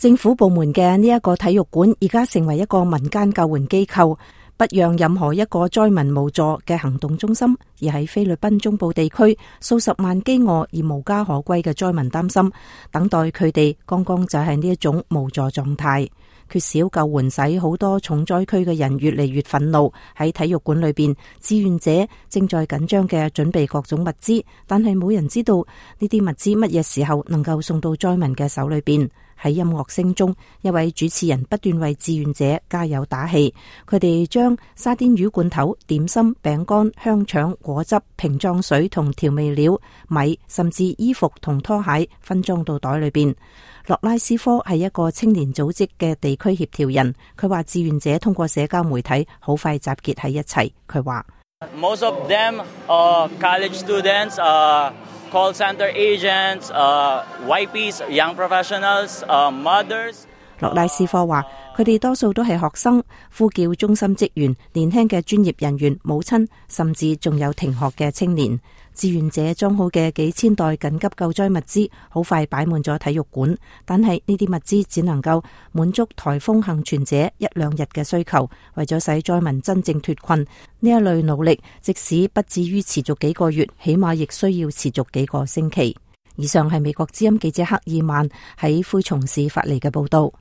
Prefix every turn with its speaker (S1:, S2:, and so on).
S1: 政府部門嘅呢一個體育館而家成為一個民間救援機構，不讓任何一個災民無助嘅行動中心，而喺菲律賓中部地區數十萬飢餓而無家可歸嘅災民擔心，等待佢哋剛剛就係呢一種無助狀態。缺少救援使好多重災區嘅人越嚟越憤怒。喺體育館裏邊，志願者正在緊張嘅準備各種物資，但係冇人知道呢啲物資乜嘢時候能夠送到災民嘅手裏邊。喺音樂聲中，一位主持人不斷為志願者加油打氣。佢哋將沙甸魚罐頭、點心、餅乾、香腸、果汁、瓶裝水同調味料、米，甚至衣服同拖鞋分裝到袋裏邊。洛拉斯科係一個青年組織嘅地區協調人，佢話志願者通過社交媒體好快集結喺一齊。佢話
S2: ：Most of them, college students, call center agents, YPs, young professionals, mothers。
S1: 洛拉斯科話：佢哋多數都係學生、呼叫中心職員、年輕嘅專業人員、母親，甚至仲有停學嘅青年。志願者裝好嘅幾千袋緊急救災物資好快擺滿咗體育館，但係呢啲物資只能夠滿足颱風幸存者一兩日嘅需求。為咗使災民真正脫困，呢一類努力即使不至於持續幾個月，起碼亦需要持續幾個星期。以上係美國之音記者克爾曼喺灰松市發嚟嘅報道。